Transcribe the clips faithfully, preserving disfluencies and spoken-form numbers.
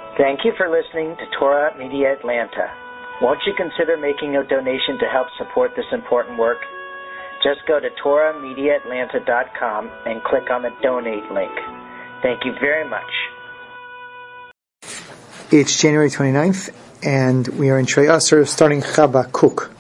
Thank you for listening to Torah Media Atlanta. Won't you consider making a donation to help support this important work? Just go to torah media atlanta dot com and click on the donate link. Thank you very much. It's January twenty-ninth, and we are in Shrei Asar, starting Chabakuk.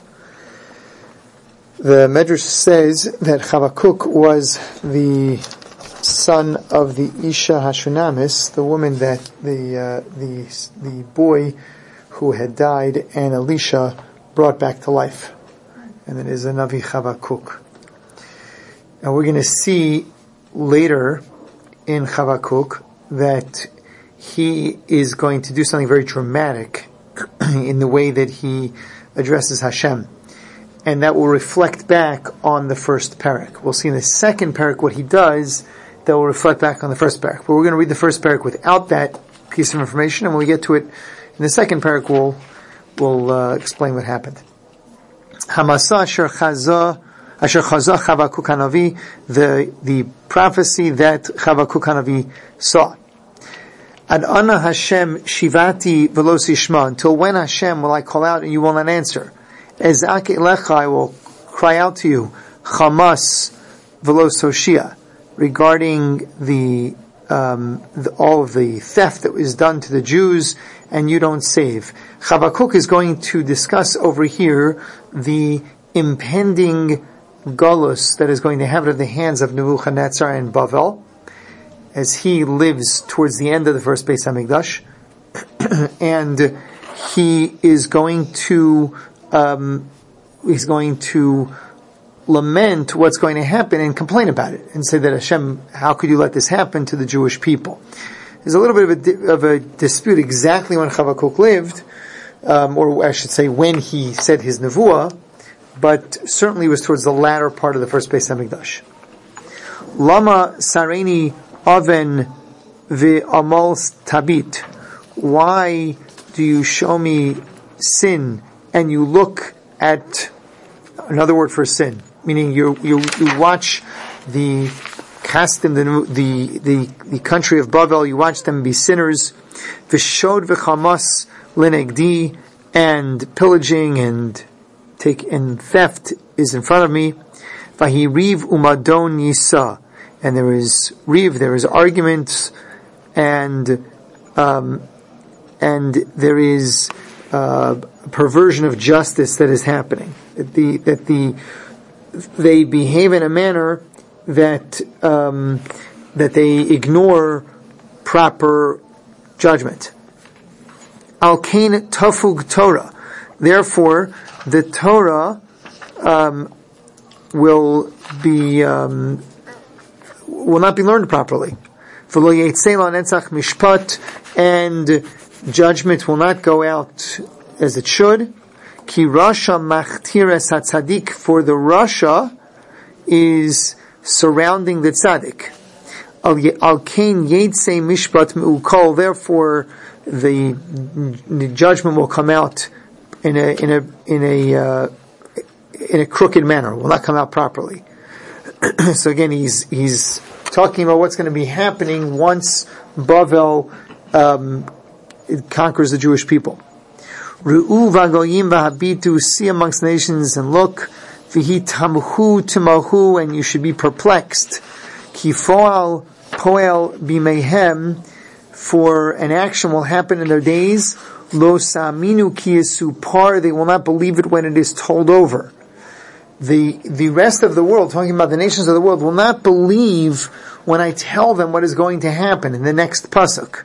The Medrash says that Chabakuk was the son of the Isha Hashunamis, the woman that the uh, the the boy who had died and Elisha brought back to life, and it is a Navi Chabakuk. And we're going to see later in Chabakuk that he is going to do something very dramatic in the way that he addresses Hashem. And that will reflect back on the first parak. We'll see in the second parak what he does that will reflect back on the first parak. But we're going to read the first parak without that piece of information, and when we get to it in the second parak, we'll, we'll uh, explain what happened. Hamasa asher chaza asher chaza Chavakuk Hanavi, the the prophecy that Chavakuk Hanavi saw. Ad ana Hashem shivati v'lo sishma, until when Hashem will I call out and you will not answer? Ezak elecha, I will cry out to you, Chamas v'lo soshia, regarding the, um, the all of the theft that was done to the Jews, and you don't save. Chavakuk is going to discuss over here the impending galus that is going to happen at the hands of Nebuchadnezzar and Bavel, as he lives towards the end of the first Beis Hamikdash, and he is going to um, he's going to lament what's going to happen and complain about it and say that Hashem, how could you let this happen to the Jewish people? There's a little bit of a, di- of a dispute exactly when Chavakuk lived, um, or I should say when he said his nevuah, but certainly it was towards the latter part of the first Beis Hamikdash. Lama Sareni Oven ve'amal tabit. Why do you show me sin and you look at another word for sin, meaning you you, you watch the Kastim, the, the the the country of Bavel, you watch them be sinners. V'shod v'chamas lenegdi, and pillaging and take and theft is in front of me. Vahiriv umadon yisa. And there is riv, there is arguments, and um, and there is uh, perversion of justice that is happening. That the that the they behave in a manner that um, that they ignore proper judgment. Al kain tafug Torah. Therefore, the Torah um, will be. Um, will not be learned properly. And judgment will not go out as it should. Ki Rasha machtiras hatzadik, for the Rasha is surrounding the tzaddik. Al kain yetsei mishpat me'ukol, therefore the, the judgment will come out in a in a in a uh, in a crooked manner. Will not come out properly. So again, he's he's talking about what's going to be happening once Bavel um, conquers the Jewish people. Ru'u v'agoyim v'habitu, see amongst nations and look, v'hi tamhu timahu, and you should be perplexed. Ki foal poel b'mehem, for an action will happen in their days. Lo saminu ki yisupar, they will not believe it when it is told over. The the rest of the world, talking about the nations of the world, will not believe when I tell them what is going to happen in the next pasuk.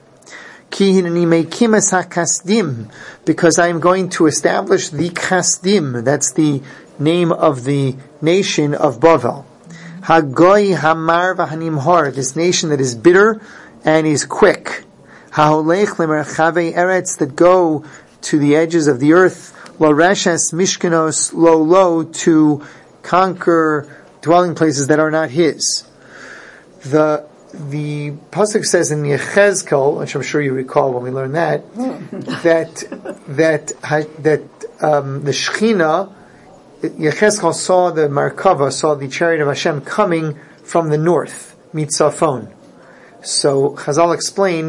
Because I am going to establish the Kasdim, that's the name of the nation of Bavel. Hagoy hamar v'hanimhar, this nation that is bitter and is quick. Haholech lemerchave eretz, that go to the edges of the earth. Lo reshes mishkenos lo lo, to conquer dwelling places that are not his. The the pasuk says in Yechezkel, which I'm sure you recall when we learned that, that that that um, the Shechina, Yechezkel saw the Markava, saw the chariot of Hashem coming from the north, Mitzafon. So Chazal explain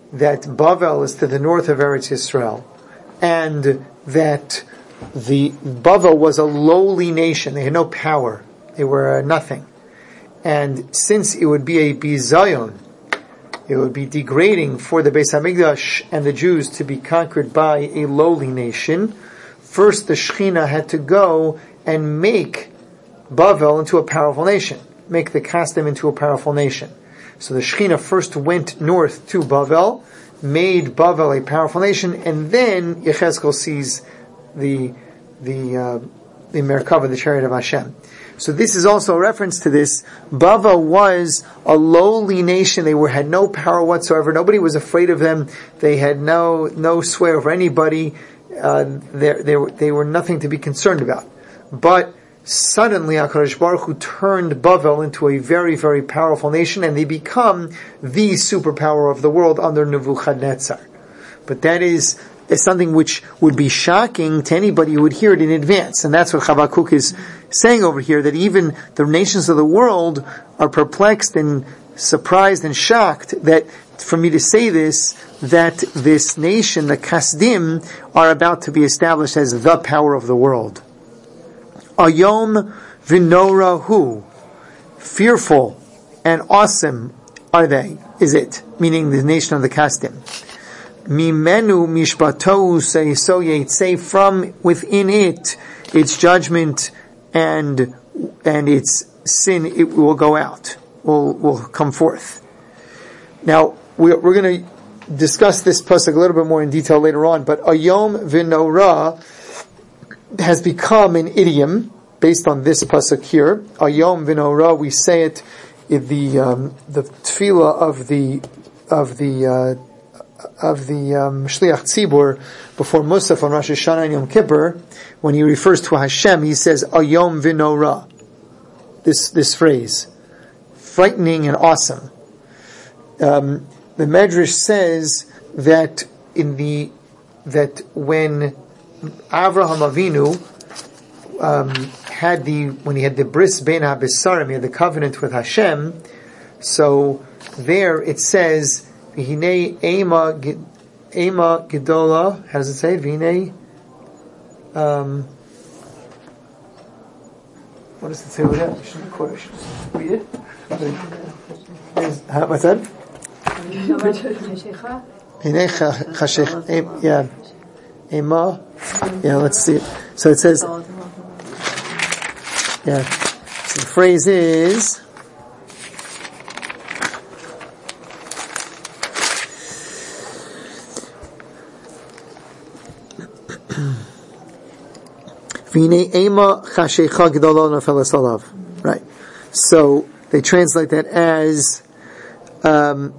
that Bavel is to the north of Eretz Yisrael, and that the Bavel was a lowly nation. They had no power. They were nothing. And since it would be a bizayon, it would be degrading for the Beis Hamikdash and the Jews to be conquered by a lowly nation, first the Shechina had to go and make Bavel into a powerful nation, make the Kasdim into a powerful nation. So the Shechina first went north to Bavel, made Bavel a powerful nation, and then Yechezkel sees the the uh, the Merkava, the chariot of Hashem. So this is also a reference to this. Bavel was a lowly nation. They were had no power whatsoever. Nobody was afraid of them. They had no no sway over anybody. Uh, they they were they were nothing to be concerned about. But suddenly, HaKadosh Baruch Hu turned Bavel into a very, very powerful nation, and they become the superpower of the world under Nebuchadnezzar. But that is, is something which would be shocking to anybody who would hear it in advance. And that's what Habakkuk is saying over here, that even the nations of the world are perplexed and surprised and shocked that, for me to say this, that this nation, the Kasdim, are about to be established as the power of the world. Ayom v'norahu, fearful and awesome are they, is it, meaning the nation of the Kasdim. Mimenu mishpatohu seiso yeitzei, from within it, its judgment and and its sin, it will go out, will will come forth. Now we're, we're going to discuss this pasuk a little bit more in detail later on, but Ayom v'nora has become an idiom based on this pasuk here. Ayom v'nora, we say it in the um, the tefillah of the of the uh, of the um, Shliach Tzibur before Musaf on Rosh Hashanah and Yom Kippur. When he refers to Hashem, he says Ayom v'nora. This this phrase, frightening and awesome. Um, the Medrash says that in the that when Avraham Avinu um, had the when he had the bris bein habesarim, he had the covenant with Hashem. So there it says V'hinei ema ema gedola. How does it say? V'hinei. Um, what does it say with that? I shouldn't quote it. I should just read it. How, what's that? Yeah. Ema. Yeah, let's see it. So it says, yeah. So the phrase is, right. So they translate that as um,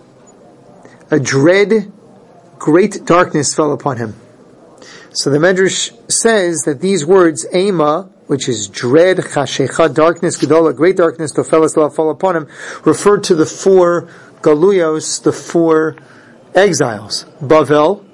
a dread, great darkness fell upon him. So the Medrash says that these words, Ema, which is dread, Chashecha, darkness, Gedola, great darkness, Tofelas, fall upon him, refer to the four Galuyos, the four exiles. Bavel,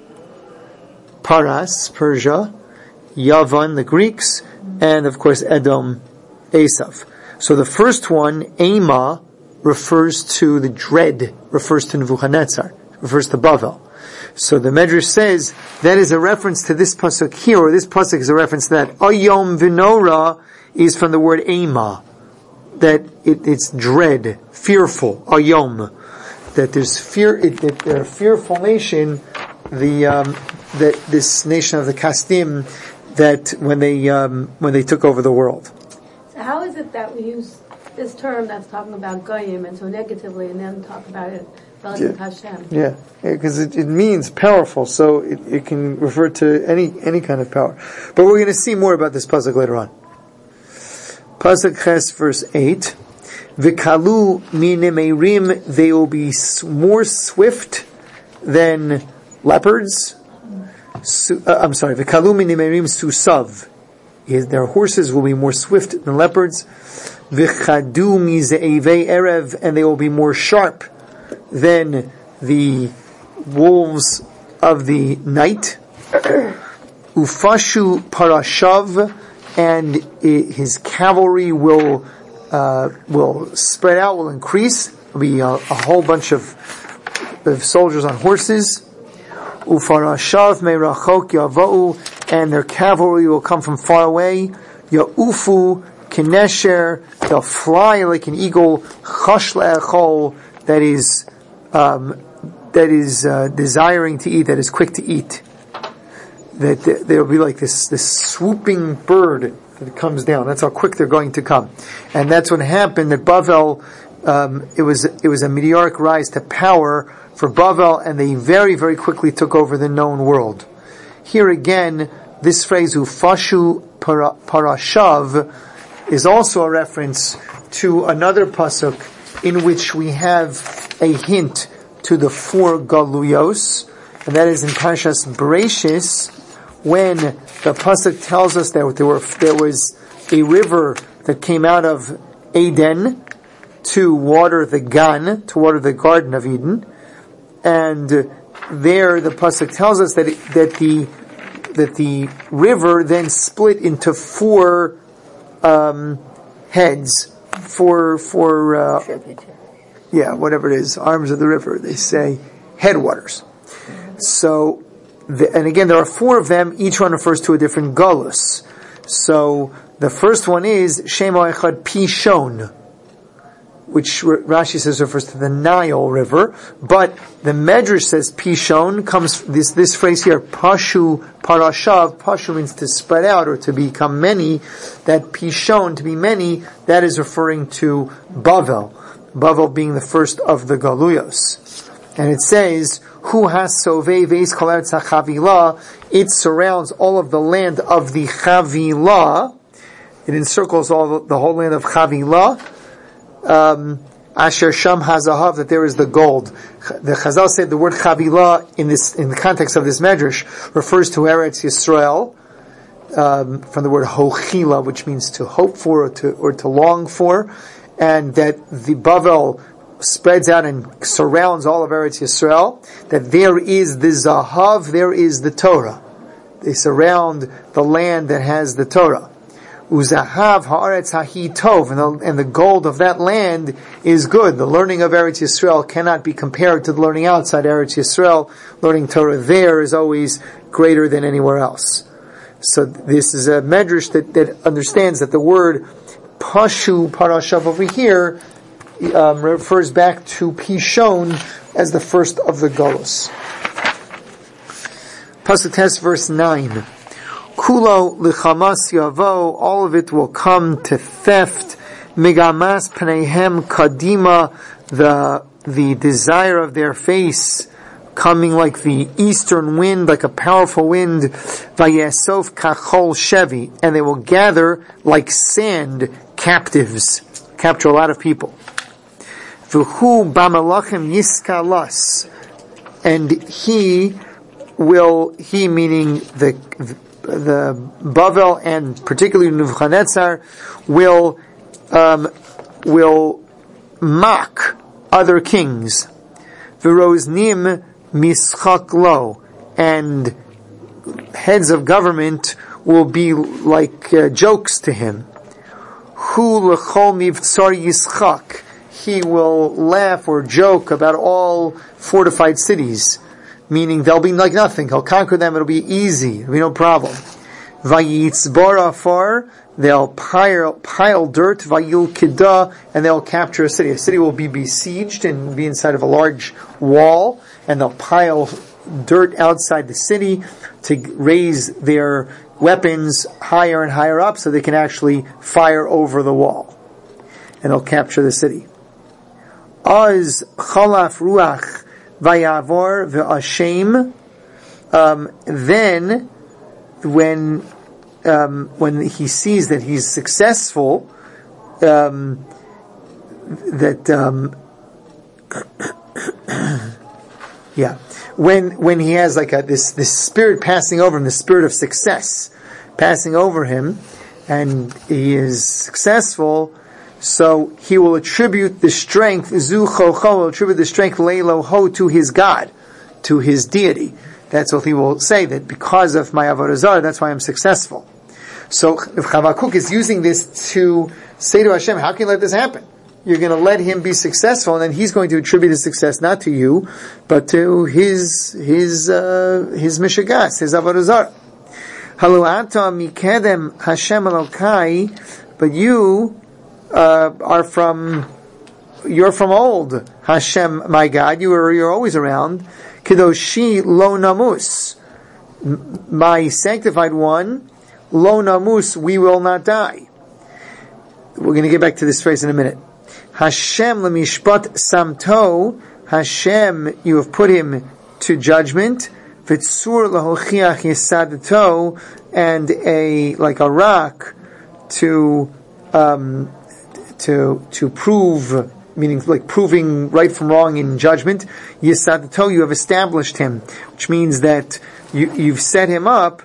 Paras, Persia, Yavan, the Greeks, and of course Edom, Esav. So the first one, Ema, refers to the dread, refers to Nebuchadnezzar, refers to Bavel. So the Medrash says that is a reference to this pasuk here, or this pasuk is a reference to that. Ayom v'nora is from the word Ema, that it, it's dread, fearful. Ayom, that there's fear, it, that they're a fearful nation. The um, that this nation of the Kasdim, that when they um, when they took over the world. So how is it that we use this term that's talking about Goyim and so negatively, and then talk about it relative to Hashem? Yeah, because yeah, it, it means powerful, so it, it can refer to any any kind of power. But we're going to see more about this pasuk later on. Pasuk Ches, verse eight. V'kalu minemeirim, they will be more swift than leopards. Su, uh, I'm sorry, v'kalu minemeirim susav. Their horses will be more swift than leopards. V'chadu mize'evei erev, and they will be more sharp than the wolves of the night. Ufashu parashav, and his cavalry will uh, will spread out, will increase. There'll be a, a whole bunch of of soldiers on horses. Ufarashav me'rachok yava'u, and their cavalry will come from far away. Ya'ufu kinesher, they'll fly like an eagle. Chash le'echol, that is, um, that is uh, desiring to eat, that is quick to eat. That there will be like this this swooping bird that comes down. That's how quick they're going to come, and that's what happened at Bavel. Um, it was it was a meteoric rise to power for Bavel, and they very very quickly took over the known world. Here again, this phrase "ufashu para, parashav" is also a reference to another pasuk in which we have a hint to the four galuyos, and that is in Parshas Bereishis, when the pasuk tells us that there were there was a river that came out of Eden to water the Gan, to water the Garden of Eden, and there the pasuk tells us that it, that the that the river then split into four um, heads, four four uh, yeah, whatever it is, arms of the river. They say headwaters. So. The, and again, there are four of them. Each one refers to a different galus. So the first one is Shema Echad Pishon, which Rashi says refers to the Nile River. But the Medrash says Pishon comes this this phrase here, Pashu Parashav. Pashu means to spread out or to become many. That Pishon, to be many, that is referring to Bavel. Bavel being the first of the Galuyos. And it says, Hu has sovei veis kol eretz hachavila. It surrounds all of the land of the Chavilah. It encircles all the, the whole land of Chavilah. Um, Asher sham hazahav, that there is the gold. The Chazal said the word Chavilah in this in the context of this medrash refers to Eretz Yisrael, um, from the word hochila, which means to hope for or to or to long for, and that the Bavel spreads out and surrounds all of Eretz Yisrael, that there is the Zahav, there is the Torah. They surround the land that has the Torah. Uzahav haaretz hahi tov, and the, and the gold of that land is good. The learning of Eretz Yisrael cannot be compared to the learning outside Eretz Yisrael. Learning Torah there is always greater than anywhere else. So this is a medrash that, that understands that the word Pashu Parashav over here Um, refers back to Pishon as the first of the Golus. Pasuk Tes, verse nine. Kulo lichamas yavo, all of it will come to theft. Migamas pneihem kadima, the the desire of their face coming like the eastern wind, like a powerful wind. Vayesof kachol shevi, and they will gather like sand captives, capture a lot of people. V'hu b'malachim yiskalas, and he will, he meaning the the Bavel and particularly Nebuchadnezzar will um, will mock other kings. V'roznim mischak lo, and heads of government will be like uh, jokes to him. Hu l'chol mivtzar yischak, he will laugh or joke about all fortified cities, meaning they'll be like nothing. He'll conquer them, it'll be easy, it'll be no problem. Vayitzbar afar, they'll pile, pile dirt, vayil kida, and they'll capture a city. A city will be besieged and be inside of a large wall, and they'll pile dirt outside the city to raise their weapons higher and higher up so they can actually fire over the wall. And they'll capture the city. Az chalaf ruach vayavor ve'ashem. Um, then, when um, when he sees that he's successful, um, that um, yeah, when when he has like a this this spirit passing over him, the spirit of success passing over him, and he is successful. So he will attribute the strength, Zu Chocho will attribute the strength Leilo Ho to his God, to his deity. That's what he will say, that because of my Avodah Zarah, that's why I'm successful. So if Chavakuk is using this to say to Hashem, how can you let this happen? you're going to let him be successful, and then he's going to attribute his success not to you, but to his his uh, his mishagas, his avodah zarah. Halu ata mikedem Hashem Elokai, but you uh, are from you're from old, Hashem, my God. You are you're always around. Kedoshi lo namus, my sanctified one, lo namus, we will not die. We're going to get back to this phrase in a minute. Hashem lemishpat samto, Hashem, you have put him to judgment. V'tzur lahochiach yesadato, and a like a rock to um, to to prove, meaning like proving right from wrong in judgment. Yesadato, you have established him, which means that you, you've set him up.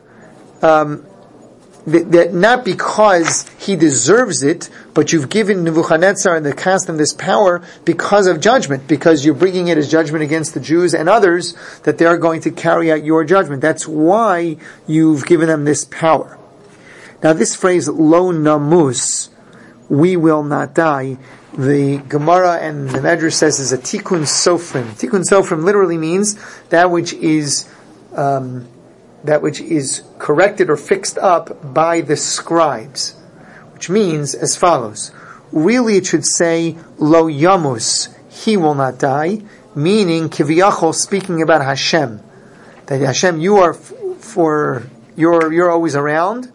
Um, That, that not because he deserves it, but you've given Nebuchadnezzar and the Kasdim this power because of judgment, because you're bringing it as judgment against the Jews and others, that they are going to carry out your judgment. That's why you've given them this power. Now this phrase, lo namus, we will not die, the Gemara and the Medrash says is a tikkun sofrim. Tikkun sofrim literally means that which is um, that which is corrected or fixed up by the scribes, which means as follows. Really it should say, lo yamus, he will not die, meaning, kiviyachol, speaking about Hashem. That Hashem, you are f- for, you're, you're always around,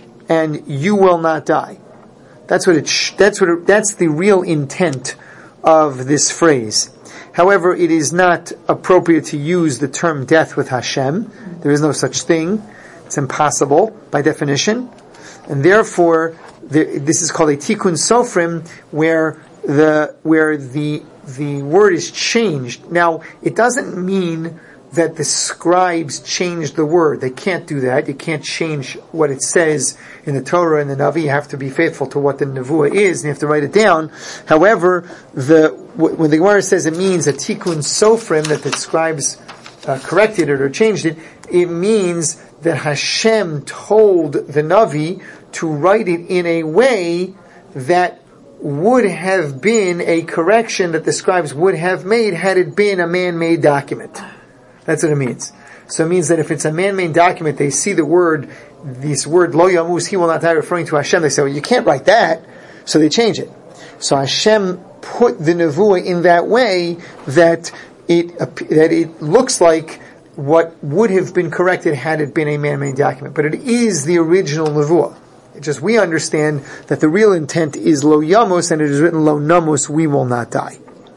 and you will not die. That's what it, sh- that's what it, that's the real intent of this phrase. However, it is not appropriate to use the term death with Hashem. There is no such thing. It's impossible by definition. And therefore, the, this is called a tikkun sofrim, where the, where the, the word is changed. Now, it doesn't mean that the scribes changed the word. They can't do that. You can't change what it says in the Torah and the Navi. You have to be faithful to what the Nevuah is, and you have to write it down. However, the when the Gemara says it means a tikkun sofrim, that the scribes uh, corrected it or changed it, it means that Hashem told the Navi to write it in a way that would have been a correction that the scribes would have made had it been a man-made document. That's what it means. So it means that if it's a man-made document, they see the word, this word, lo yamus, he will not die, referring to Hashem. They say, well, you can't write that. So they change it. So Hashem put the nevuah in that way that it, that it looks like what would have been corrected had it been a man-made document. But it is the original nevuah. It's just we understand that the real intent is lo yamus, and it is written lo namus, we will not die.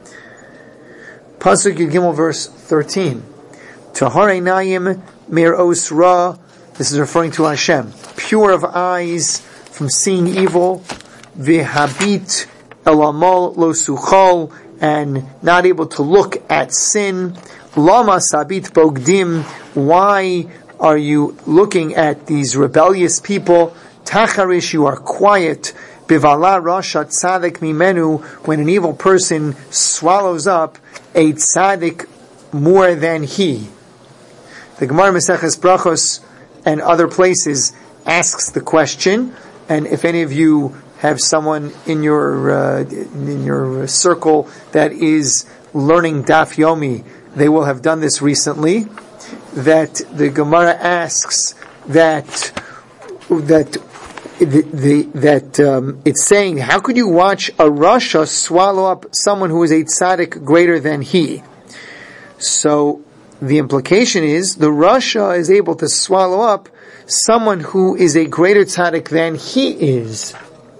Pasuk Yud Gimel, verse thirteen. Tahare Nayim Mir Osra. This is referring to Hashem. Pure of eyes from seeing evil. V'habit elamal lo suchal, and not able to look at sin. Lama sabit bogdim. Why are you looking at these rebellious people? Tacharish, you are quiet. Bivala rasha tzadik mimenu. When an evil person swallows up a tzadik more than he. The Gemara Maseches Brachos and other places asks the question, and if any of you have someone in your uh, in your circle that is learning Daf Yomi, they will have done this recently. That the Gemara asks that that the, the that um, it's saying, how could you watch a Rasha swallow up someone who is a tzaddik greater than he? So the implication is the Rasha is able to swallow up someone who is a greater tzaddik than he is.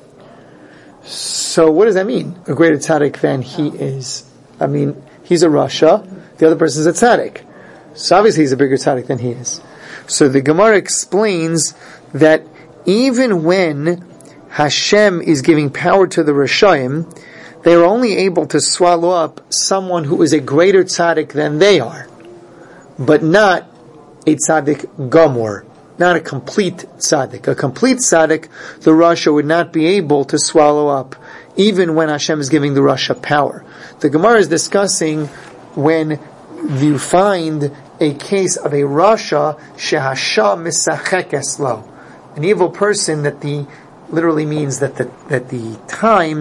So what does that mean? A greater tzaddik than he is. I mean, he's a Rasha, the other person is a tzaddik. So obviously he's a bigger tzaddik than he is. So the Gemara explains that even when Hashem is giving power to the Rashayim, they are only able to swallow up someone who is a greater tzaddik than they are, but not a tzaddik gamor, not a complete tzaddik. A complete tzaddik, the Rasha would not be able to swallow up, even when Hashem is giving the Rasha power. The Gemara is discussing when you find a case of a Rasha shehasha misachekes lo, an evil person that the literally means that the that the time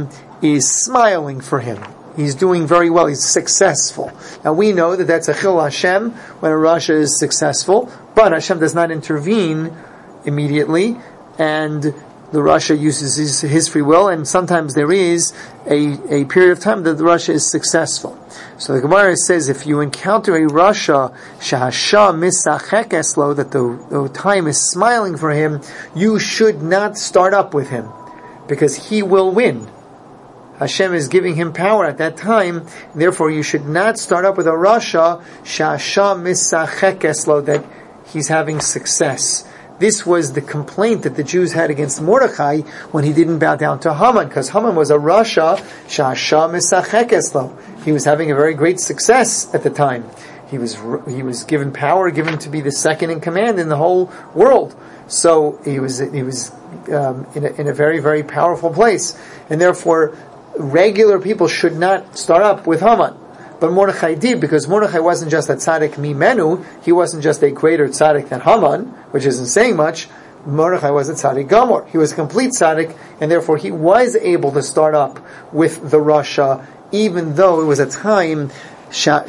is smiling for him. He's doing very well. He's successful. Now we know that that's a chil Hashem when a rasha is successful, but Hashem does not intervene immediately, and the rasha uses his, his free will, and sometimes there is a, a period of time that the rasha is successful. So the Gemara says if you encounter a rasha shahasha misachek eslo, that the, the time is smiling for him, you should not start up with him, because he will win. Hashem is giving him power at that time, therefore you should not start up with a rasha shahasha misachek eslo, that he's having success. This was the complaint that the Jews had against Mordechai when he didn't bow down to Haman, because Haman was a rasha shahasha misachek eslo. He was having a very great success at the time. He was he was given power, given to be the second in command in the whole world. So he was he was um, in, a, in a very very powerful place, and therefore regular people should not start up with Haman. But Mordechai did, because Mordechai wasn't just a tzaddik mimenu, he wasn't just a greater tzaddik than Haman, which isn't saying much. Mordechai was a tzaddik gamor. He was a complete tzaddik, and therefore he was able to start up with the rasha, even though it was a time that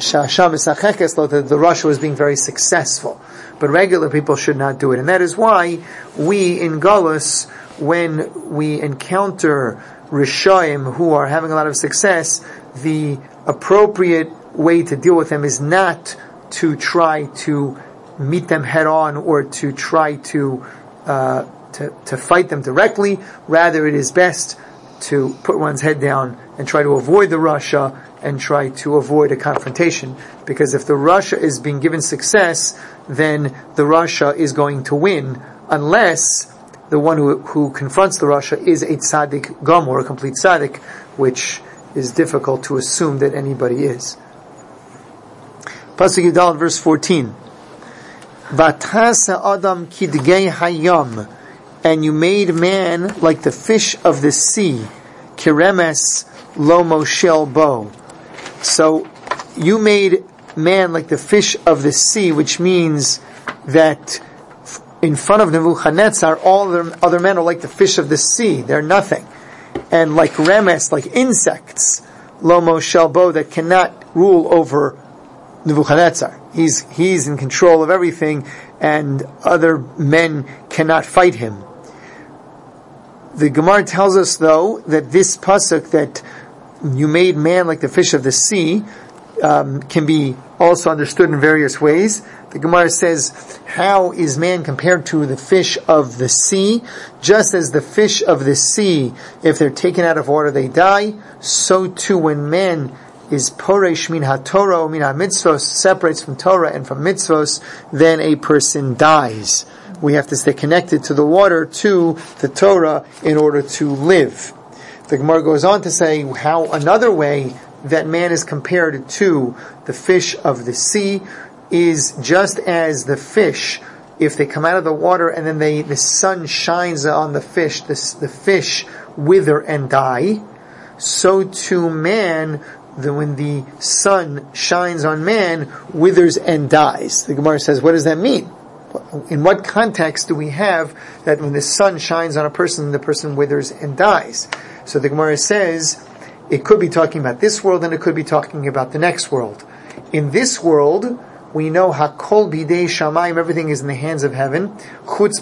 the rasha was being very successful. But regular people should not do it. And that is why we in Galus, when we encounter Rishaim who are having a lot of success, the appropriate way to deal with them is not to try to meet them head on or to try to uh, to, to fight them directly. Rather, it is best to put one's head down and try to avoid the rasha and try to avoid a confrontation. Because if the rasha is being given success, then the rasha is going to win, unless the one who, who confronts the rasha is a tzaddik gamor, a complete tzaddik, which is difficult to assume that anybody is. Pasuk Yudal, verse fourteen. Vatasa Adam kidgei hayam, and you made man like the fish of the sea, kiremes lo moshel bo. So you made man like the fish of the sea, which means that in front of Nebuchadnezzar, all the other men are like the fish of the sea. They're nothing. And like remes, like insects, lo moshel bo, that cannot rule over Nebuchadnezzar. He's, he's in control of everything, and other men cannot fight him. The Gemara tells us, though, that this pasuk, that you made man like the fish of the sea, um, can be also understood in various ways. The Gemara says, how is man compared to the fish of the sea? Just as the fish of the sea, if they're taken out of water, they die, so too when man is poresh min ha-Torah or min ha-mitzvos, separates from Torah and from mitzvos, then a person dies. We have to stay connected to the water, to the Torah, in order to live. The Gemara goes on to say how another way that man is compared to the fish of the sea is just as the fish, if they come out of the water and then they, the sun shines on the fish, the, the fish wither and die, so too man, the, when the sun shines on man, withers and dies. The Gemara says, what does that mean? In what context do we have that when the sun shines on a person, the person withers and dies? So the Gemara says, it could be talking about this world and it could be talking about the next world. In this world, we know hakol bidei shamayim, everything is in the hands of heaven, chutz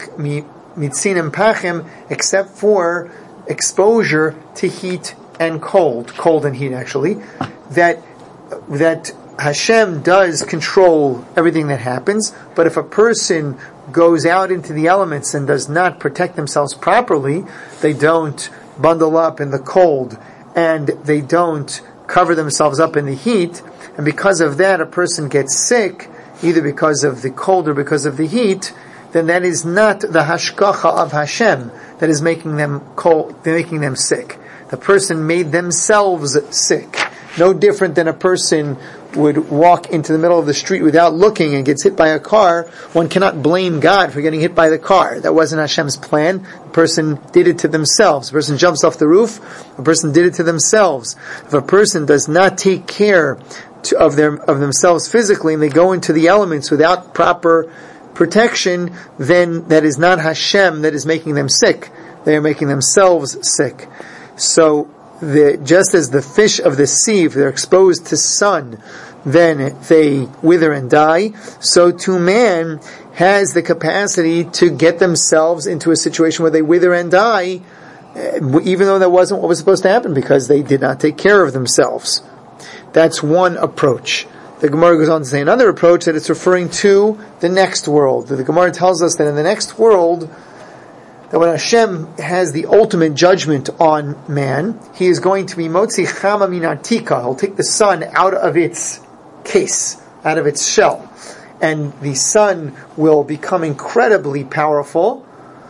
mitzinim pachim, except for exposure to heat and cold, cold and heat actually, that that Hashem does control everything that happens, but if a person goes out into the elements and does not protect themselves properly, they don't bundle up in the cold and they don't cover themselves up in the heat, and because of that a person gets sick, either because of the cold or because of the heat, then that is not the hashgacha of Hashem that is making them cold, making them sick. The person made themselves sick. No different than a person would walk into the middle of the street without looking and gets hit by a car. One cannot blame God for getting hit by the car. That wasn't Hashem's plan. The person did it to themselves. A person jumps off the roof. A person did it to themselves. If a person does not take care to, of their of themselves physically and they go into the elements without proper protection, then that is not Hashem that is making them sick. They are making themselves sick. So the, just as the fish of the sea, if they're exposed to sun, then they wither and die, so too man has the capacity to get themselves into a situation where they wither and die, even though that wasn't what was supposed to happen, because they did not take care of themselves. That's one approach. The Gemara goes on to say another approach, that it's referring to the next world. The Gemara tells us that in the next world, that when Hashem has the ultimate judgment on man, He is going to be Motzi Chama Min Atika. He'll take the sun out of its case, out of its shell. And the sun will become incredibly powerful.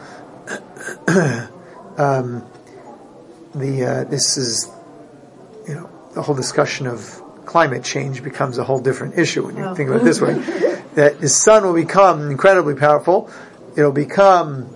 um, the uh, this is, you know, the whole discussion of climate change becomes a whole different issue when you oh. think about it this way. That the sun will become incredibly powerful. It'll become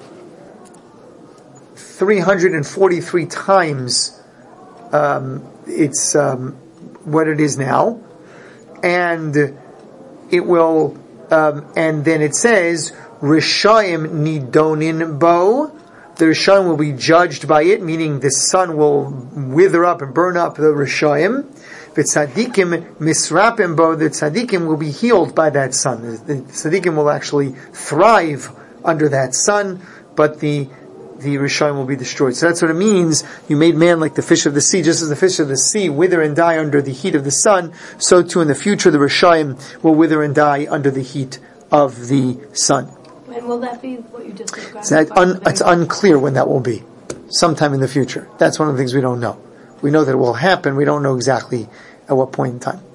three hundred forty-three times um, it's um, what it is now, and it will. Um, and then it says, Rishayim nidonin bo. The Rishayim will be judged by it, meaning the sun will wither up and burn up the Rishayim. V'tzadikim misrapim bo. The tzadikim will be healed by that sun. The, the tzadikim will actually thrive under that sun, but the the Rishayim will be destroyed. So that's what it means. You made man like the fish of the sea. Just as the fish of the sea wither and die under the heat of the sun, so too in the future the Rishayim will wither and die under the heat of the sun. And will that be what you just described? So that un, it's unclear when that will be. Sometime in the future. That's one of the things we don't know. We know that it will happen. We don't know exactly at what point in time.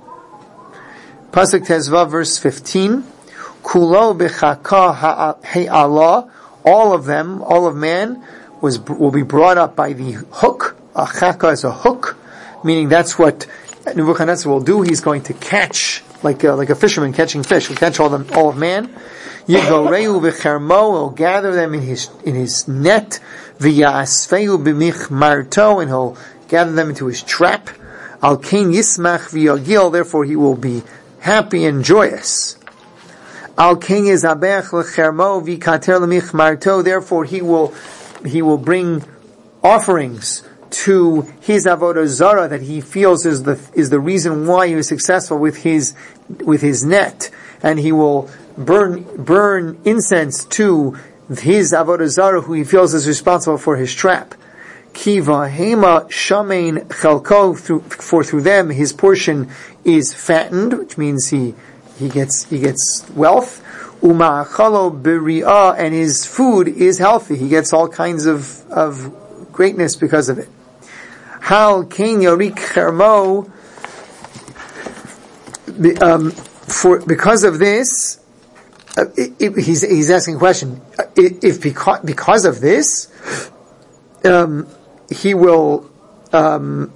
Pasuk Tezvav, verse fifteen. Kulo b'chaka ha'ala. All of them, all of man, was will be brought up by the hook. A chaka is a hook, meaning that's what Nebuchadnezzar will do. He's going to catch, like a, like a fisherman catching fish. He'll catch all them, all of man. Yigoreu v'chermo, will gather them in his in his net. V'yasfeu b'michmarto, and he'll gather them into his trap. Al kain yismach v'yagil, therefore he will be happy and joyous. Al king is abech lechermo v'kater lemichmarto. Therefore, he will he will bring offerings to his avodah zara that he feels is the is the reason why he was successful with his with his net, and he will burn burn incense to his avodah zara who he feels is responsible for his trap. Kiva hema shamein chelko, for through them his portion is fattened, which means he. He gets he gets wealth. Uma'achalo b'ri'ah, and his food is healthy. He gets all kinds of, of greatness because of it. Hal kain yorik chermo. Um, for because of this, uh, it, it, he's he's asking a question. If because because of this, um, he will. Um,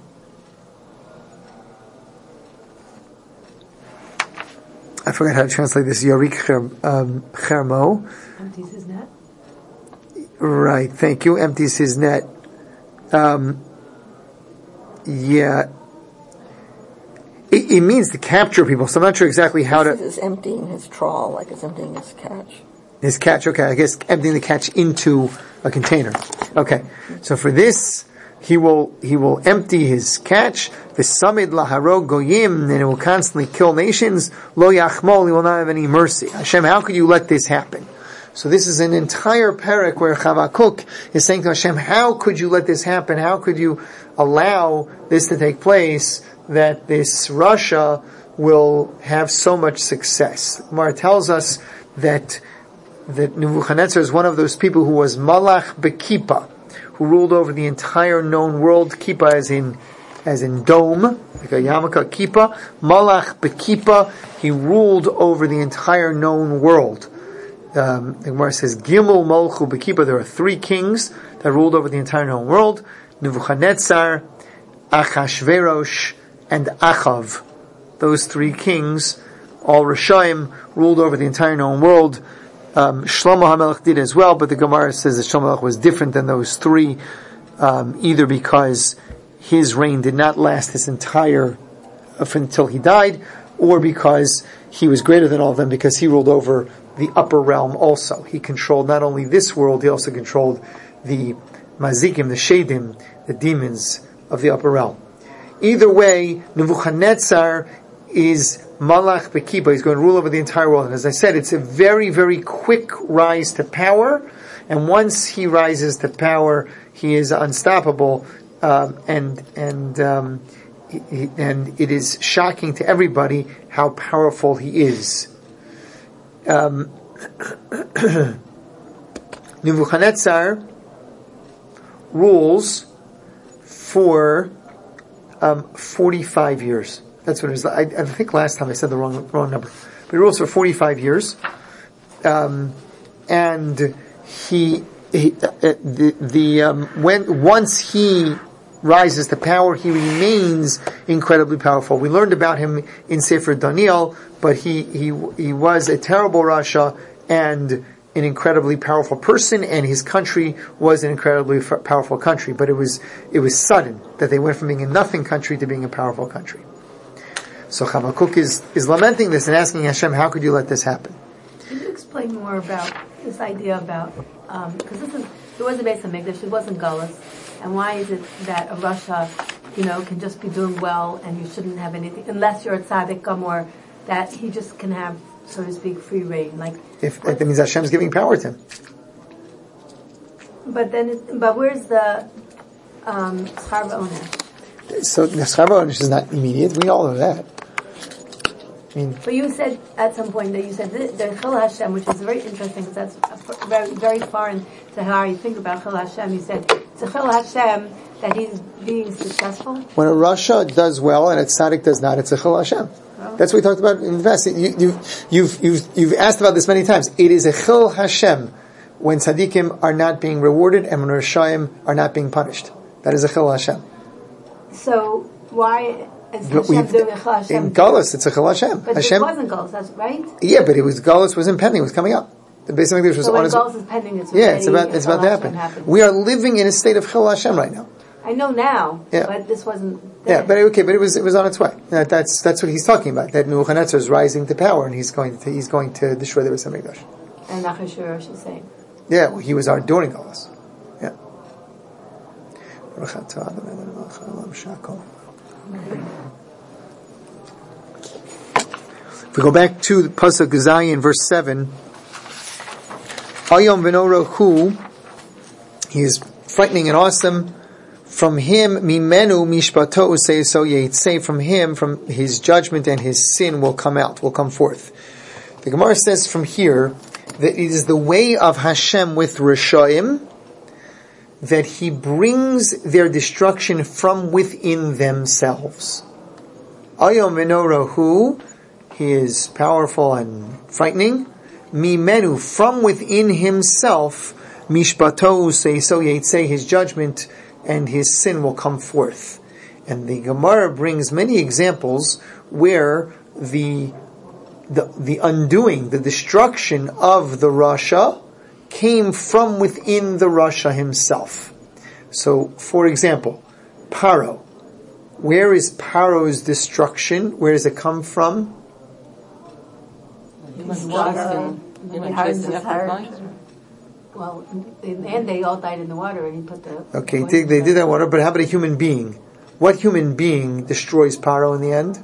I forgot how to translate this. Yorik um, chermo. Empties his net. Right. Thank you. Empties his net. Um, yeah. It, it means to capture people. So I'm not sure exactly how this to. Is emptying his trawl, like it's emptying his catch. His catch. Okay. I guess emptying the catch into a container. Okay. So for this, he will he will empty his catch. V'samid laharo goyim, and it will constantly kill nations. Lo yachmol, he will not have any mercy. Hashem, how could you let this happen? So this is an entire parak where Chavakuk is saying to Hashem, how could you let this happen? How could you allow this to take place, that this Russia will have so much success? Gemara tells us that that Nebuchadnezzar is one of those people who was Malach Bekipa, who ruled over the entire known world. Kippah as in as in dome, like a yarmulke kippah. Malach Bekipa, he ruled over the entire known world. Um, the Gemara says, Gimel Molchu Bekipa, there are three kings that ruled over the entire known world. Nebuchadnezzar, Achashverosh, and Achav. Those three kings, all Rishaim, ruled over the entire known world. Um, Shlomo HaMelech did as well, but the Gemara says that Shlomo HaMelech was different than those three, um, either because his reign did not last his entire, uh, until he died, or because he was greater than all of them, because he ruled over the upper realm also. He controlled not only this world, he also controlled the Mazikim, the Shadim, the demons of the upper realm. Either way, Nebuchadnezzar is Malach Bekiba. He's going to rule over the entire world. And as I said, it's a very, very quick rise to power. And once he rises to power, he is unstoppable. Um, and and um, he, and it is shocking to everybody how powerful he is. Um, Nebuchadnezzar rules for um, forty-five years. That's what it is. I, I think last time I said the wrong wrong number. But he rules for forty-five years, um, and he, he uh, the the um, when once he rises to power, he remains incredibly powerful. We learned about him in Sefer Daniel, but he he he was a terrible Rasha and an incredibly powerful person, and his country was an incredibly f- powerful country. But it was it was sudden that they went from being a nothing country to being a powerful country. So Habakkuk is, is lamenting this and asking Hashem, how could you let this happen? Can you explain more about this idea about, um, because this is, it was a base of Mikdash, it wasn't Gullus, and why is it that a Russia, you know, can just be doing well and you shouldn't have anything, unless you're a tzaddik gamor, that he just can have, so to speak, free reign? Like, if that means Hashem's giving power to him. But then, it, but where's the um, Schar V'Onesh? So the Schar V'Onesh is not immediate. We all know that. I mean, but you said at some point that you said the, the Chil Hashem, which is very interesting because that's very very foreign to how you think about Chil Hashem. You said it's a Chil Hashem that he's being successful. When a Rasha does well and a tzaddik does not, it's a Chil Hashem. Oh. That's what we talked about in the past. You, you, you've you've you've asked about this many times. It is a Chil Hashem when tzaddikim are not being rewarded and when Rashayim are not being punished. That is a Chil Hashem. So why? Is Hashem doing a Chil Hashem? In Gullus, it's a Chil Hashem. But Hashem, it wasn't Gullus, that's right? Yeah, but it was Gullus wasn't pending; it was coming up. The basic English was so when on its, Gullus is pending, it's yeah, it's about it's about to happen. Happens. We are living in a state of Chil Hashem right now. I know now, yeah. but this wasn't. There. Yeah, but okay, but it was it was on its way. That, that's that's what he's talking about. That Nebuchadnezzar is rising to power, and he's going to he's going to destroy the Beis Hamikdash. And Achashverosh is saying. Yeah, well, he was our during Gullus. Yeah. If we go back to the Pasuk Zayin, verse seven, Ayom v'noro hu, he is frightening and awesome. From him, mimenu mishpato useiso yeitzei, from him, from his judgment and his sin will come out, will come forth. The Gemara says from here that it is the way of Hashem with Rishaim that he brings their destruction from within themselves. Ayom v'noro hu, he is powerful and frightening. Mimenu, from within himself, mishpato useiso yeitzei, his judgment and his sin will come forth. And the Gemara brings many examples where the the, the undoing, the destruction of the Rasha came from within the Rasha himself. So, for example, Paro. Where is Paro's destruction? Where does it come from? Human water. Human chasing after night. Well, and they all died in the water, and he put the... Okay, they, they did that water, but how about a human being? What human being destroys Paro in the end?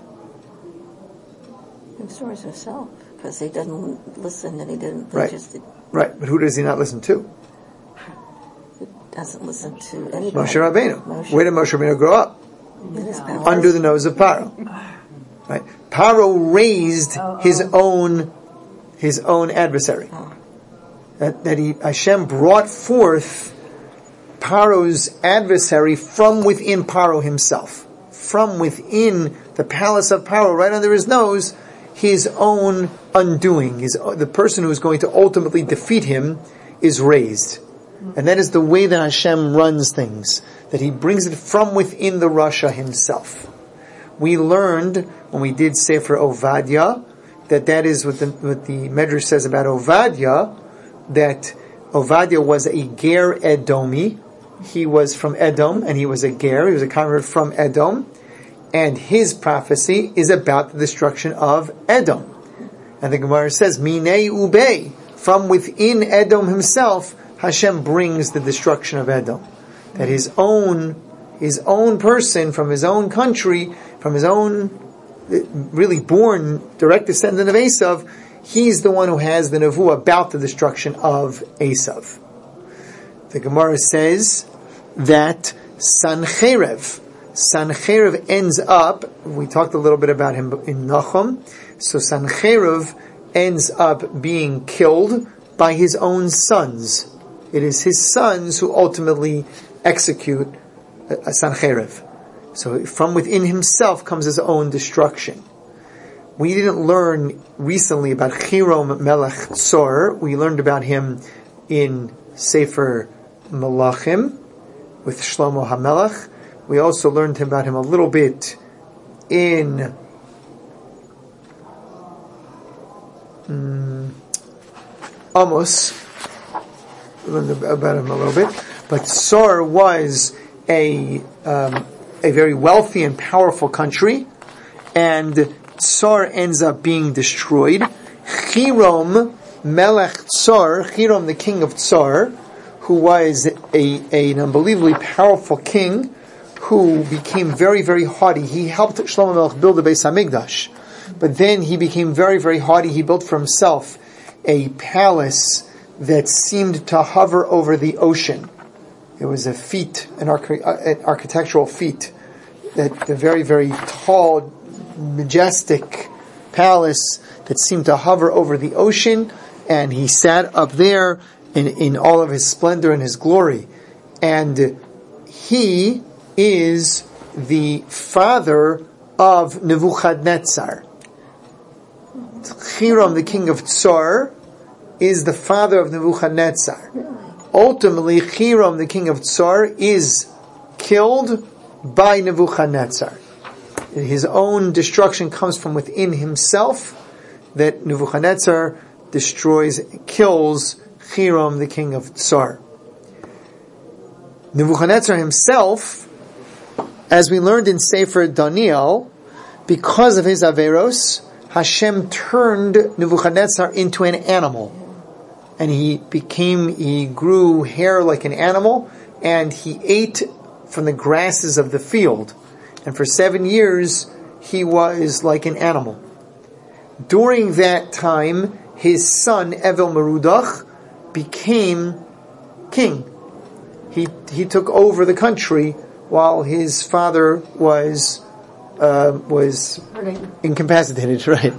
He destroys himself, because he didn't listen and he didn't... Right, just, right, but who does he not listen to? He doesn't listen to anybody. Moshe Rabbeinu. Moshe. Where did Moshe Rabbeinu grow up? Under the nose of Paro. Right? Paro raised oh, oh. his own, his own adversary. Oh. That, that he, Hashem brought forth Paro's adversary from within Paro himself. From within the palace of Paro, right under his nose, his own undoing. His, the person who is going to ultimately defeat him is raised. And that is the way that Hashem runs things. That he brings it from within the Rasha himself. We learned, when we did Sefer Ovadia, that that is what the, what the Medrash says about Ovadia, that Ovadia was a Ger Edomi. He was from Edom, and he was a Ger, he was a convert from Edom, and his prophecy is about the destruction of Edom. And the Gemara says, Minei Ubei, from within Edom himself, Hashem brings the destruction of Edom. That his own, his own person from his own country, from his own, really born direct descendant of Esav, he's the one who has the nevuah about the destruction of Esav. The Gemara says that Sancherev, Sancherev ends up, we talked a little bit about him in Nachum, so Sancherev ends up being killed by his own sons. It is his sons who ultimately execute a Sancherev. So from within himself comes his own destruction. We didn't learn recently about Chirom Melech Tzor. We learned about him in Sefer Melachim with Shlomo HaMelech. We also learned about him a little bit in um, Amos. We learned about him a little bit. But Tzor was a um, a very wealthy and powerful country, and Tzor ends up being destroyed. Chirom Melech Tzor, Chirom the king of Tzor, who was a, a, an unbelievably powerful king, who became very, very haughty. He helped Shlomo Melech build the Beis Hamikdash, but then he became very, very haughty. He built for himself a palace that seemed to hover over the ocean. It was a feat, an, archi- an architectural feat, that the very, very tall, majestic palace that seemed to hover over the ocean, and he sat up there in, in all of his splendor and his glory. And he is the father of Nebuchadnezzar. Chirom, the king of Tzor, is the father of Nebuchadnezzar. Ultimately, Chirom, the king of Tzor, is killed by Nebuchadnezzar. His own destruction comes from within himself, that Nebuchadnezzar destroys, kills Chirom, the king of Tzor. Nebuchadnezzar himself, as we learned in Sefer Daniel, because of his Averos, Hashem turned Nebuchadnezzar into an animal. And he became, he grew hair like an animal, and he ate from the grasses of the field. And for seven years, he was like an animal. During that time, his son, Evel Merudach, became king. He he took over the country while his father was uh, was incapacitated, right?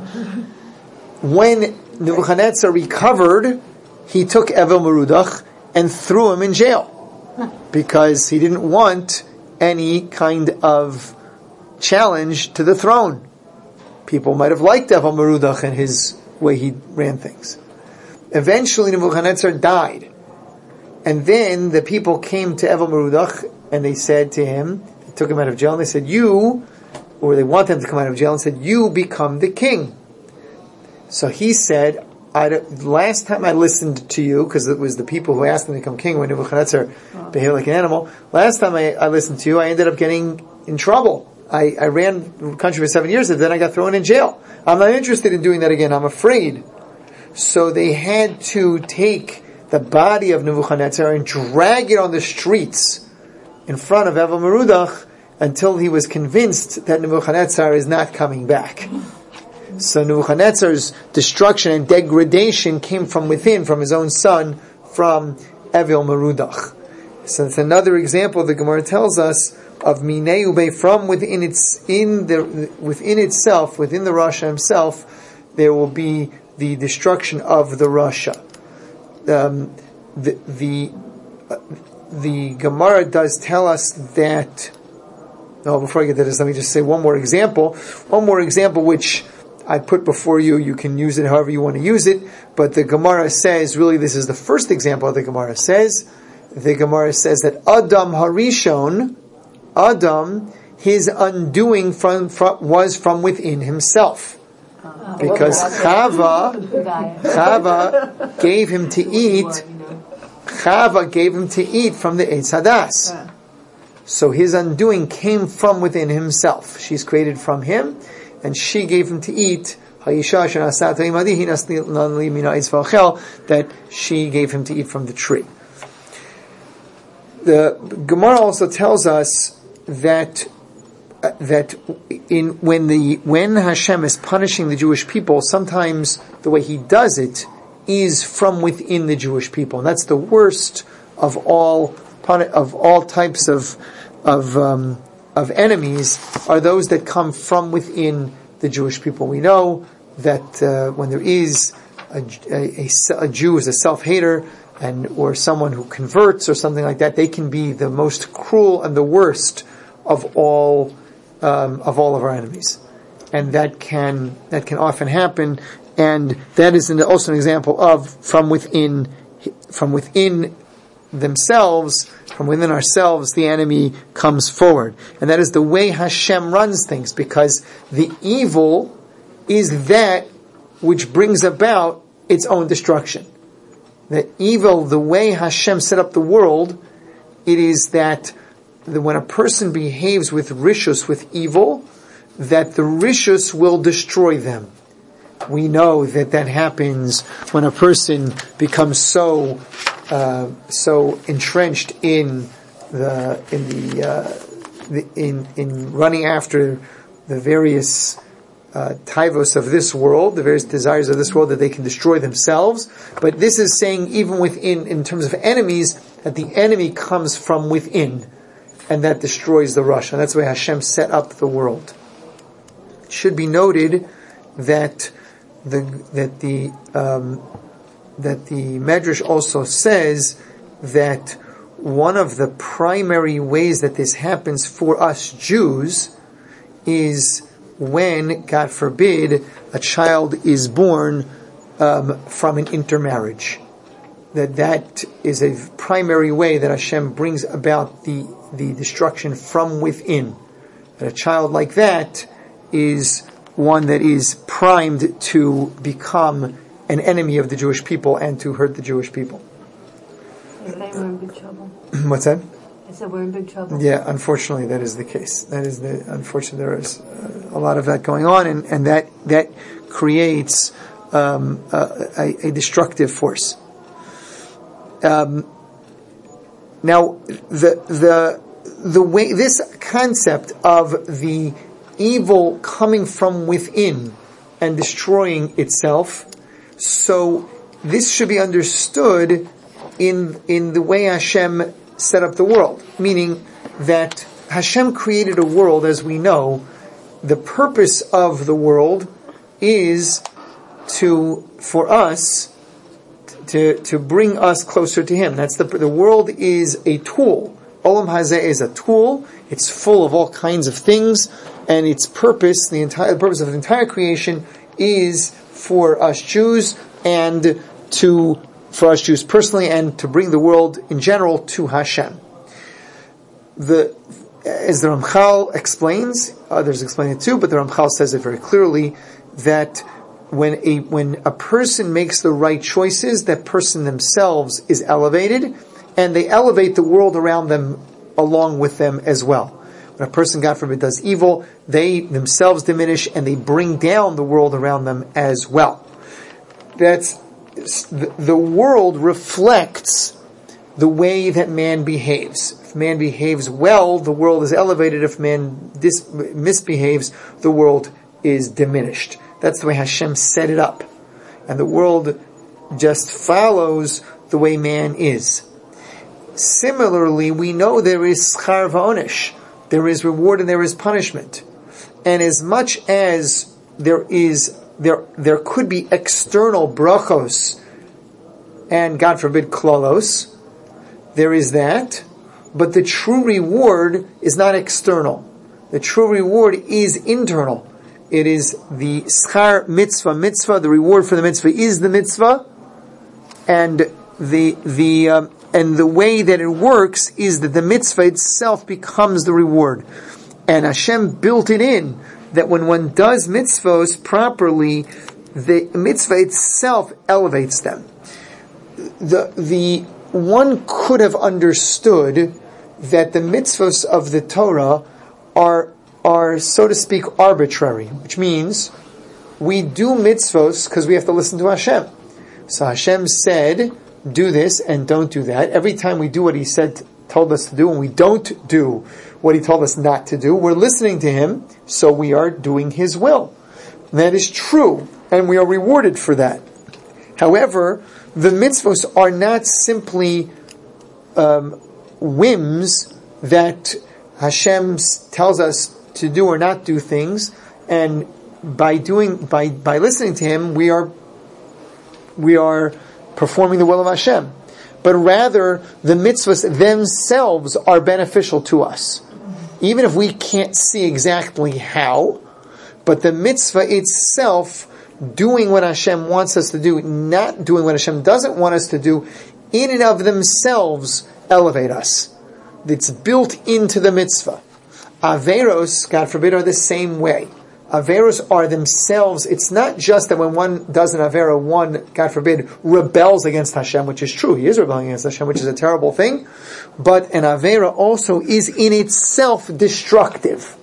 When Nebuchadnezzar recovered, he took Evel Merudach and threw him in jail because he didn't want any kind of challenge to the throne. People might have liked Evel Merudach and his way he ran things. Eventually Nebuchadnezzar died. And then the people came to Evel Merudach and they said to him, they took him out of jail and they said, you, or they wanted him to come out of jail and said, you become the king. So he said, I, last time I listened to you, because it was the people who asked him to become king when Nebuchadnezzar oh. behaved like an animal, last time I, I listened to you, I ended up getting in trouble. I, I ran the country for seven years and then I got thrown in jail. I'm not interested in doing that again. I'm afraid. So they had to take the body of Nebuchadnezzar and drag it on the streets in front of Evel Merudach until he was convinced that Nebuchadnezzar is not coming back. So Nebuchadnezzar's destruction and degradation came from within, from his own son, from Evel Merudach. So it's another example the Gemara tells us of Minei Ubei, from within its in the within itself, within the Rasha himself, there will be the destruction of the Rasha. Um, the the uh, the Gemara does tell us that. No, before I get to this, let me just say one more example. One more example which I put before you. You can use it however you want to use it. But the Gemara says, really, this is the first example the Gemara says. The Gemara says that Adam Harishon, Adam, his undoing from, from was from within himself. Because Chava, Chava gave him to eat, Chava gave him to eat from the Eitz Hadas. So his undoing came from within himself. She's created from him, and she gave him to eat, that she gave him to eat from the tree. The Gemara also tells us that uh, that in when the when Hashem is punishing the Jewish people, sometimes the way He does it is from within the Jewish people, and that's the worst of all of all types of of um, of enemies, are those that come from within the Jewish people. We know that uh, when there is a, a, a, a Jew is a self-hater, and or someone who converts or something like that, they can be the most cruel and the worst of all um, of all of our enemies, and that can that can often happen, and that is also an example of from within from within themselves, from within ourselves, the enemy comes forward, and that is the way Hashem runs things, because the evil is that which brings about its own destruction. The evil, the way Hashem set up the world, it is that the, when a person behaves with rishus, with evil, that the rishus will destroy them. We know that that happens when a person becomes so uh, so entrenched in the in the, uh, the in in running after the various Uh, taivos of this world, the various desires of this world, that they can destroy themselves. But this is saying even within, in terms of enemies, that the enemy comes from within, and that destroys the Rasha. And that's the way Hashem set up the world. It should be noted that the that the um, that the Medrash also says that one of the primary ways that this happens for us Jews is when, God forbid, a child is born um, from an intermarriage. That that is a primary way that Hashem brings about the, the destruction from within. That a child like that is one that is primed to become an enemy of the Jewish people and to hurt the Jewish people. Okay, we're in big trouble. What's that? I said we're in big trouble. Yeah, unfortunately, that is the case. That is the unfortunately there is uh, a lot of that going on, and, and that that creates um, a, a destructive force. Um, now, the the the way this concept of the evil coming from within and destroying itself, so this should be understood in in the way Hashem set up the world, meaning that Hashem created a world, as we know. The purpose of the world is to, for us, to to bring us closer to Him. That's the the world is a tool. Olam Hazeh is a tool. It's full of all kinds of things, and its purpose, the entire the purpose of the entire creation, is for us Jews and to. for us Jews personally, and to bring the world in general to Hashem. The, as the Ramchal explains, others explain it too, but the Ramchal says it very clearly, that when a, when a person makes the right choices, that person themselves is elevated, and they elevate the world around them along with them as well. When a person, God forbid, does evil, they themselves diminish, and they bring down the world around them as well. That's the world reflects the way that man behaves. If man behaves well, the world is elevated. If man dis- misbehaves, the world is diminished. That's the way Hashem set it up. And the world just follows the way man is. Similarly, we know there is schar v'onish. There is reward and there is punishment. And as much as there is There, there could be external brachos and, God forbid, klolos. There is that. But the true reward is not external. The true reward is internal. It is the schar mitzvah mitzvah. The reward for the mitzvah is the mitzvah. And the, the, um, and the way that it works is that the mitzvah itself becomes the reward. And Hashem built it in, that when one does mitzvahs properly, the mitzvah itself elevates them. The the one could have understood that the mitzvahs of the Torah are are so to speak arbitrary, which means we do mitzvahs because we have to listen to Hashem. So Hashem said, "Do this and don't do that." Every time we do what He said, told us to do, and we don't do what he told us not to do. We're listening to him, so we are doing his will. And that is true, and we are rewarded for that. However, the mitzvos are not simply um, whims that Hashem tells us to do or not do things, and by doing by by listening to him, we are we are performing the will of Hashem. But rather, the mitzvahs themselves are beneficial to us. Even if we can't see exactly how, but the mitzvah itself, doing what Hashem wants us to do, not doing what Hashem doesn't want us to do, in and of themselves elevate us. It's built into the mitzvah. Averos, God forbid, are the same way. Averos are themselves, it's not just that when one does an Avera, one, God forbid, rebels against Hashem, which is true, he is rebelling against Hashem, which is a terrible thing, but an Avera also is in itself destructive.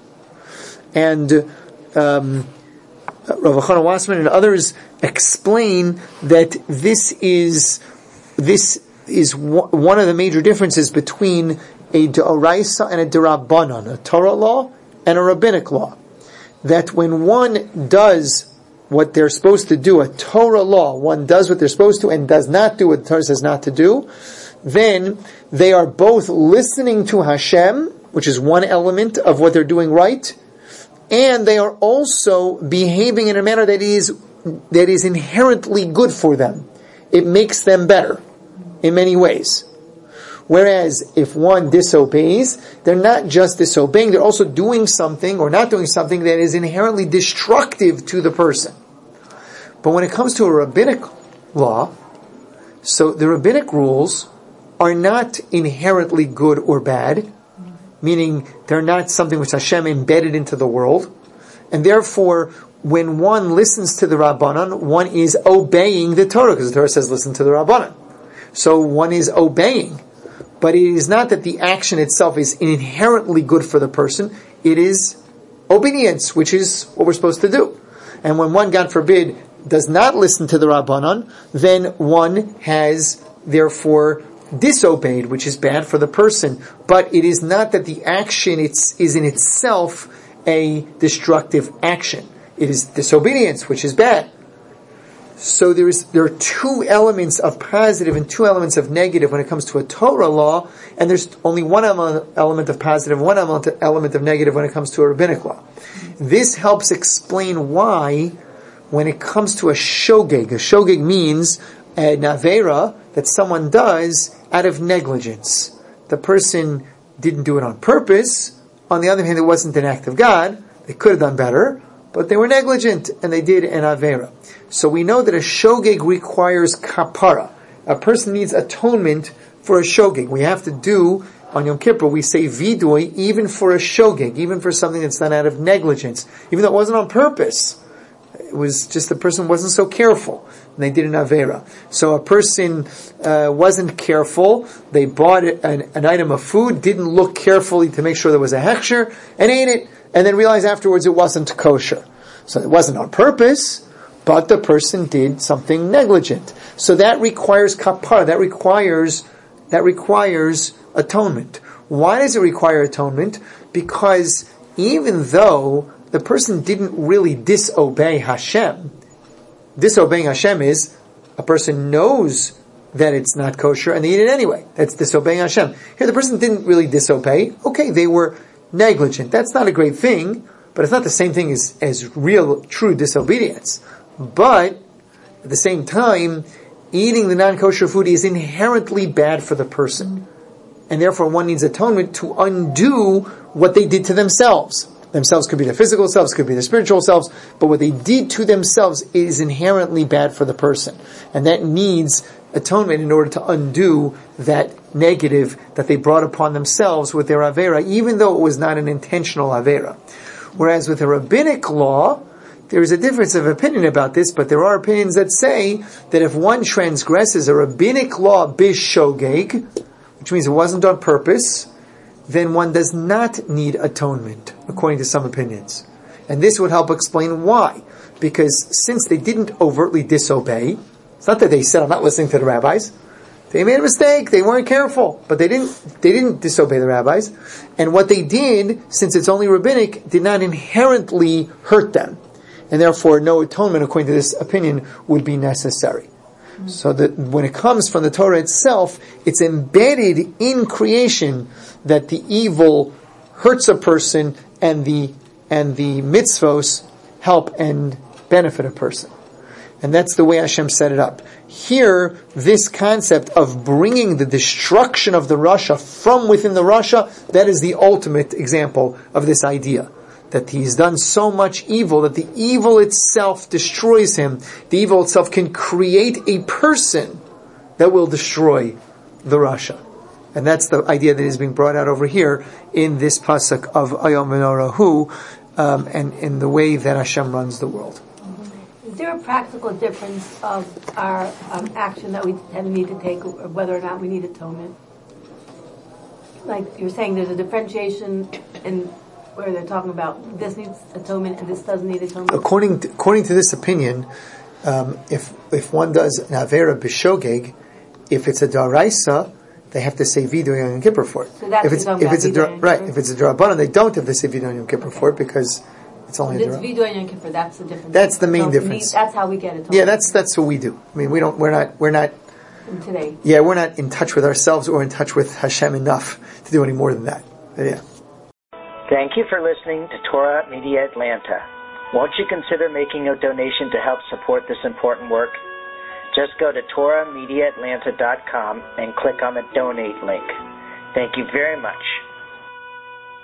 And um, Rav Elchanan Wassman and others explain that this is this is one of the major differences between a D'oraisa and a D'Rabbanan, a Torah law and a rabbinic law. That when one does what they're supposed to do, a Torah law, one does what they're supposed to and does not do what the Torah says not to do, then they are both listening to Hashem, which is one element of what they're doing right, and they are also behaving in a manner that is that is inherently good for them. It makes them better in many ways. Whereas if one disobeys, they're not just disobeying, they're also doing something or not doing something that is inherently destructive to the person. But when it comes to a rabbinic law, so the rabbinic rules are not inherently good or bad, meaning they're not something which Hashem embedded into the world, and therefore when one listens to the Rabbanan, one is obeying the Torah, because the Torah says listen to the Rabbanan. So one is obeying. But it is not that the action itself is inherently good for the person. It is obedience, which is what we're supposed to do. And when one, God forbid, does not listen to the Rabbanan, then one has, therefore, disobeyed, which is bad for the person. But it is not that the action it's, is in itself a destructive action. It is disobedience, which is bad. So there is there are two elements of positive and two elements of negative when it comes to a Torah law, and there's only one element of positive, one element of negative when it comes to a rabbinic law. This helps explain why, when it comes to a shogeg, a shogeg means a navera that someone does out of negligence. The person didn't do it on purpose. On the other hand, it wasn't an act of God. They could have done better, but they were negligent and they did an avera. So we know that a shogeg requires kapara. A person needs atonement for a shogeg. We have to do, on Yom Kippur, we say vidui even for a shogeg, even for something that's done out of negligence, even though it wasn't on purpose. It was just the person wasn't so careful, and they did an avera. So a person uh, wasn't careful, they bought an, an item of food, didn't look carefully to make sure there was a hechsher, and ate it, and then realized afterwards it wasn't kosher. So it wasn't on purpose, but the person did something negligent. So that requires kapara, that requires, that requires atonement. Why does it require atonement? Because even though the person didn't really disobey Hashem, disobeying Hashem is, a person knows that it's not kosher and they eat it anyway. That's disobeying Hashem. Here the person didn't really disobey. Okay, they were negligent. That's not a great thing, but it's not the same thing as, as real, true disobedience. But, at the same time, eating the non-kosher food is inherently bad for the person. And therefore one needs atonement to undo what they did to themselves. Themselves could be their physical selves, could be their spiritual selves, but what they did to themselves is inherently bad for the person. And that needs atonement in order to undo that negative that they brought upon themselves with their avera, even though it was not an intentional avera. Whereas with a rabbinic law, there is a difference of opinion about this, but there are opinions that say that if one transgresses a rabbinic law bishogeg, which means it wasn't on purpose, then one does not need atonement, according to some opinions. And this would help explain why. Because since they didn't overtly disobey, it's not that they said, I'm not listening to the rabbis. They made a mistake. They weren't careful, but they didn't. They didn't disobey the rabbis, and what they did, since it's only rabbinic, did not inherently hurt them, and therefore no atonement, according to this opinion, would be necessary. Mm-hmm. So that when it comes from the Torah itself, it's embedded in creation that the evil hurts a person, and the and the mitzvos help and benefit a person. And that's the way Hashem set it up. Here, this concept of bringing the destruction of the Rasha from within the Rasha, that is the ultimate example of this idea. That he's done so much evil that the evil itself destroys him. The evil itself can create a person that will destroy the Rasha. And that's the idea that is being brought out over here in this pasuk of Ayom V'Norahu, um, and in the way that Hashem runs the world. Is there a practical difference of our um, action that we need to take, or whether or not we need atonement? Like you're saying, there's a differentiation in where they're talking about this needs atonement and this doesn't need atonement. According to, according to this opinion, um, if if one does an avera b'shogeg, if it's a daraisa, they have to say vidu Yom Kippur for it. So that's if it's if it's a dar- right, if it's a darabana, they don't have to say vidu Yom Kippur for it because it's only it's a vidu Yom Kippur. That's the difference. That's the main so difference. We, that's how we get atonement. Yeah, that's that's what we do. I mean, we don't. We're not. We're not. And today. Yeah, we're not in touch with ourselves or in touch with Hashem enough to do any more than that. But yeah. Thank you for listening to Torah Media Atlanta. Won't you consider making a donation to help support this important work? Just go to Torah Media Atlanta dot com and click on the donate link. Thank you very much.